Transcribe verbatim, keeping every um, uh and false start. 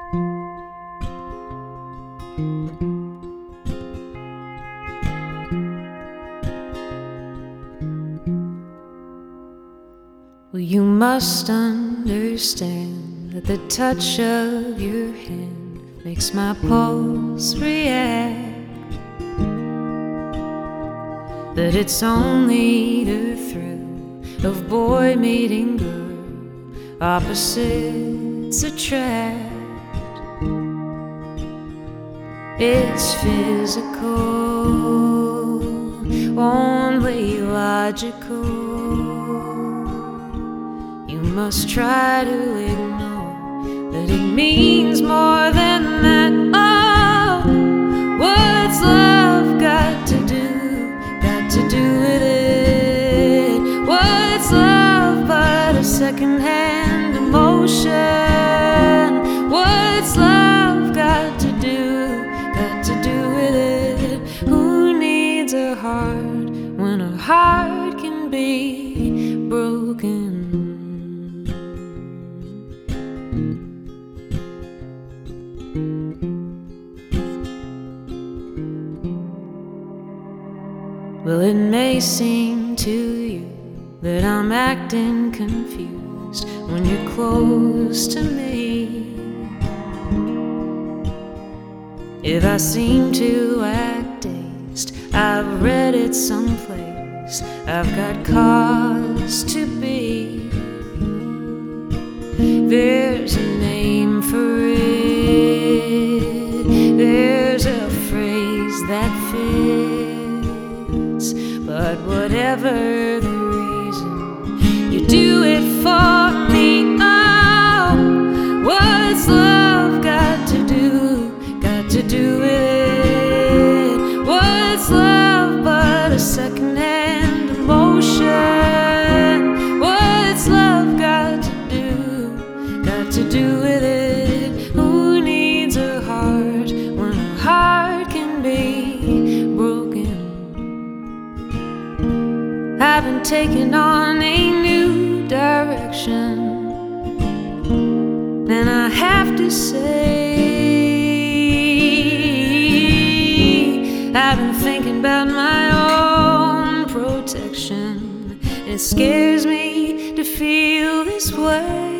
Well, you must understand that the touch of your hand makes my pulse react, that it's only the thrill of boy meeting girl, opposites attract. It's physical, only logical. You must try to ignore that it means more than that. Oh, what's love got to do, got to do with it? What's love but a second-hand emotion? What's love got to do, got to do with it? Who needs a heart when a heart can be broken? Well, it may seem to you that I'm acting confused when you're close to me. If I seem to act dazed, I've read it someplace, I've got cause to be. There's a name for it, there's a phrase that fits. But whatever the reason, you do it for me. Oh, what's love got to do, got to do with it? What's love but a second-hand emotion? What's love got to do, got to do with it? Who needs a heart when a heart can be broken? I've been taking on a new direction, and I have to say, I've been thinking about my own protection. It scares me to feel this way.